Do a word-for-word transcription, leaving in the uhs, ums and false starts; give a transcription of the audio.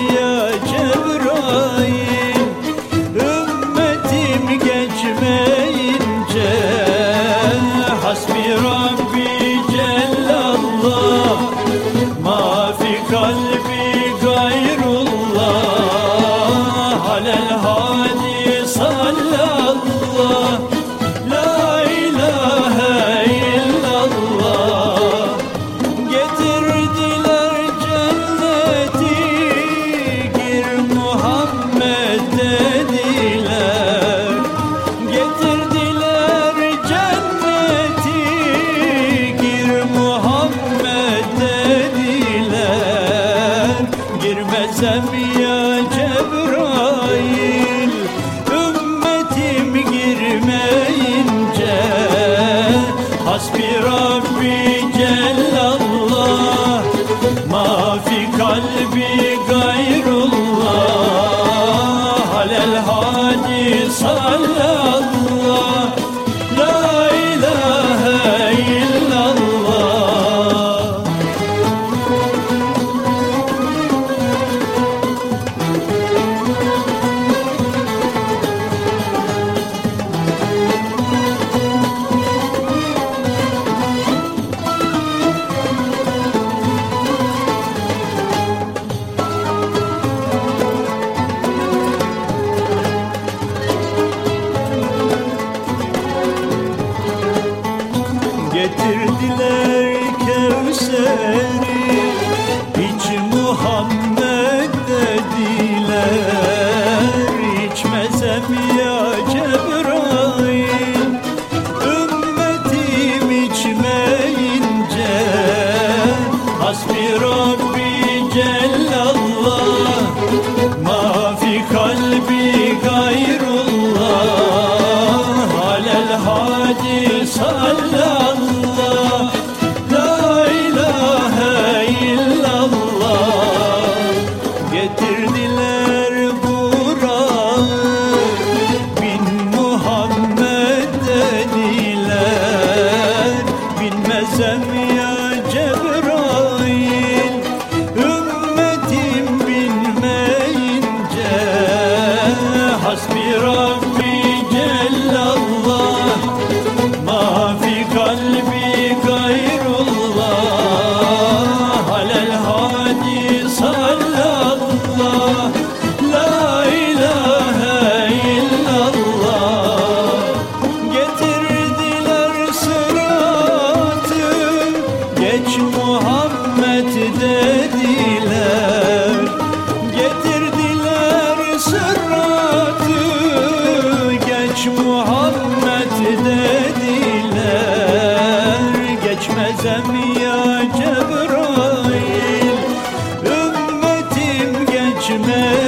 ya Cebrail, ümmetim geçmeyince hasbi Rabbi Cellallah, mafi kalbi gayrullah, alel hadi sallallah, la ilahe illallah. Getirdiler cenneti, gir Muhammed dediler. Getirdiler cenneti, gir Muhammed dediler. Girmezem ya Cebrail, ümmetim girmeyince hasbi Rabbi Cellallah, mafi kalbi gayrullah, alel hadi sallallah, la ilahe illallah. Getirdiler Kevser'i, iç Muhammed dediler. İçmezem ya Cebrail, ümmetim içmeyince hasbi Rabbi Cellallah, mafi kalbi gayrullah, alel hadi sallallah, la ilahe illallah. Getirdiler Burak'ı, bin Muhammed dediler. Binmezem ya Cebrail, ümmetim bilmeyince hasbi Rabbi Cellallah, mafi kalbi gayrullah, alel hadi sallallah, la ilahe illallah. Getirdiler sıratı, geç Muhammed dediler. Getirdiler sıratı, geç Muhammed dediler. Geçmezem ya Cebrail, ümmetim geçmez